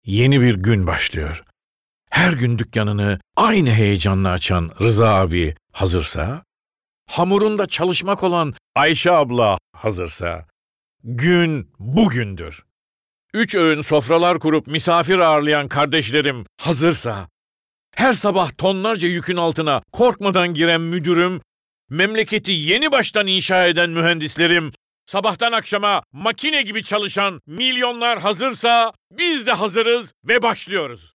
Yeni bir gün başlıyor. Her gün dükkanını aynı heyecanla açan Rıza abi hazırsa, hamurunda çalışmak olan Ayşe abla hazırsa, gün bugündür. 3 öğün sofralar kurup misafir ağırlayan kardeşlerim hazırsa, her sabah tonlarca yükün altına korkmadan giren müdürüm, memleketi yeni baştan inşa eden mühendislerim, sabahtan akşama makine gibi çalışan milyonlar hazırsa, biz de hazırız ve başlıyoruz.